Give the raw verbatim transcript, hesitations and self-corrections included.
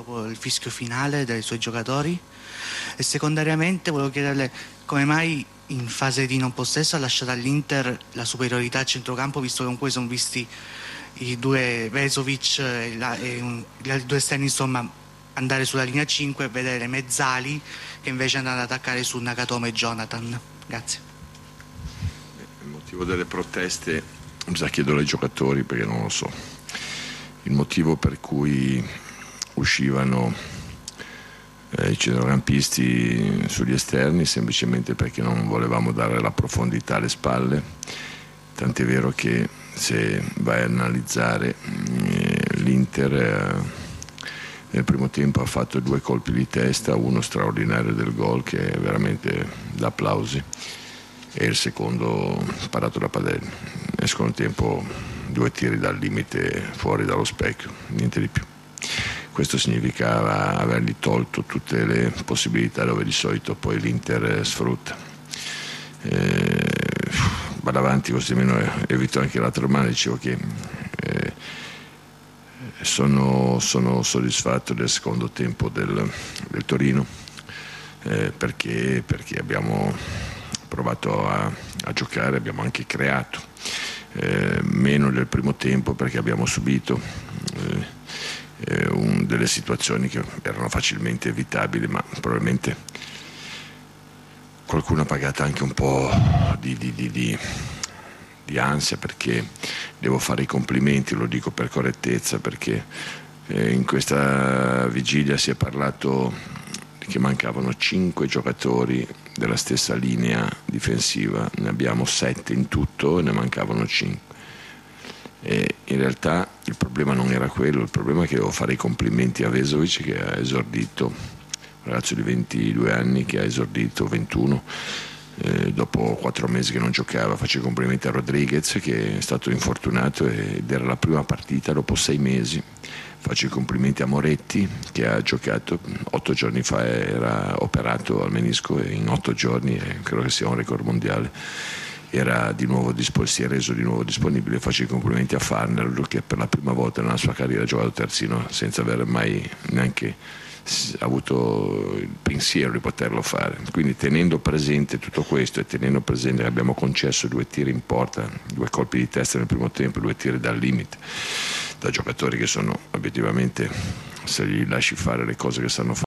dopo il fischio finale dai suoi giocatori? E secondariamente volevo chiederle come mai in fase di non possesso ha lasciato all'Inter la superiorità a centrocampo, visto che comunque sono visti i due Vezovic e, la, e un, gli due esterni insomma andare sulla linea cinque e vedere Mezzali che invece andano ad attaccare su Nakatomo e Jonathan. Grazie. Il motivo delle proteste bisogna chiederlo ai giocatori, perché non lo so. Il motivo per cui uscivano eh, i centrocampisti sugli esterni semplicemente perché non volevamo dare la profondità alle spalle, tant'è vero che se vai a analizzare eh, l'Inter eh, nel primo tempo ha fatto due colpi di testa, uno straordinario del gol che è veramente da applausi e il secondo parato da Padelli. Nel secondo tempo due tiri dal limite fuori dallo specchio, niente di più. Questo significava avergli tolto tutte le possibilità dove di solito poi l'Inter sfrutta. Eh, vado avanti così almeno evito anche l'altra mano, dicevo che eh, sono, sono soddisfatto del secondo tempo del, del Torino eh, perché, perché abbiamo provato a, a giocare, abbiamo anche creato eh, meno del primo tempo perché abbiamo subito eh, eh, un, delle situazioni che erano facilmente evitabili, ma probabilmente qualcuno ha pagato anche un po' di, di, di, di, di ansia, perché devo fare i complimenti, lo dico per correttezza, perché eh, in questa vigilia si è parlato che mancavano cinque giocatori della stessa linea difensiva, ne abbiamo sette in tutto e ne mancavano cinque. E in realtà il problema non era quello, il problema è che devo fare i complimenti a Vezovic che ha esordito, un ragazzo di ventidue anni che ha esordito ventuno, eh, dopo quattro mesi che non giocava. Faccio i complimenti a Rodriguez che è stato infortunato ed era la prima partita dopo sei mesi. Faccio i complimenti a Moretti che ha giocato otto giorni fa, era operato al menisco e in otto giorni, eh, credo che sia un record mondiale, era di nuovo si è reso di nuovo disponibile. Faccio i complimenti a Farner che per la prima volta nella sua carriera ha giocato terzino senza aver mai neanche avuto il pensiero di poterlo fare. Quindi tenendo presente tutto questo e tenendo presente che abbiamo concesso due tiri in porta, due colpi di testa nel primo tempo, due tiri dal limite da giocatori che sono obiettivamente, se gli lasci fare le cose che sanno fare